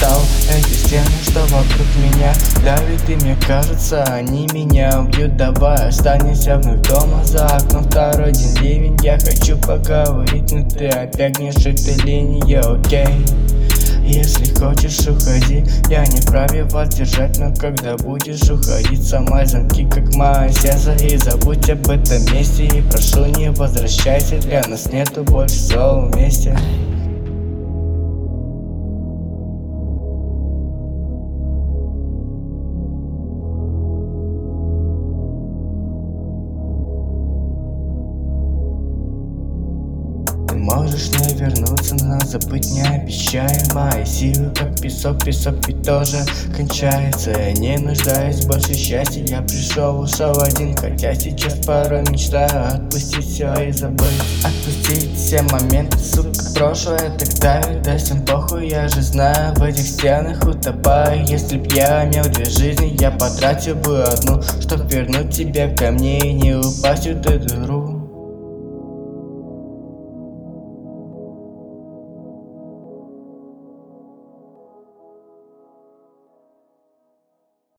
устал. Эти стены, что вокруг меня давит, и мне кажется, они меня убьют. Давай останемся вновь дома, за окном второй день ливень. Я хочу поговорить, но ты опять гнешь этой линии, окей. Если хочешь, уходи, я не вправе вас держать. Но когда будешь уходить, сломай замки, как мое сердце. И забудь об этом месте, и прошу, не возвращайся. Для нас нету больше слова вместе. Ты можешь не вернуться, но забыть не обещаю. Мои силы как песок, песок ведь тоже кончается. Я не нуждаюсь больше в счастье, я пришел, ушел один. Хотя сейчас порой мечтаю отпустить все и забыть. Отпустить все моменты, сука, прошлое так давит. Да всем похуй, я же знаю, в этих стенах утопаю. Если б я имел две жизни, я потратил бы одну, чтоб вернуть тебя ко мне и не упасть в эту дыру.